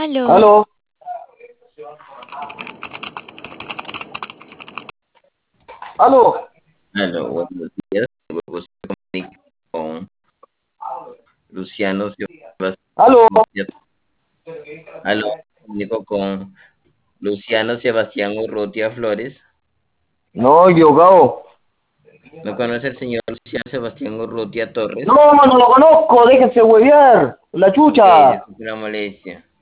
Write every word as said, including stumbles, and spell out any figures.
Aló, Aló, aló, Aló, buenos días. Tengo el gusto de comunicar con Luciano aló. Sebastián. Aló, comunico con Luciano Sebastián Urrutia Flores. No, equivocado. ¿No conoce al señor Luciano Sebastián Urrutia No, Torres? no lo conozco, déjense huevear. La Ok, chucha. disculpe la molestia.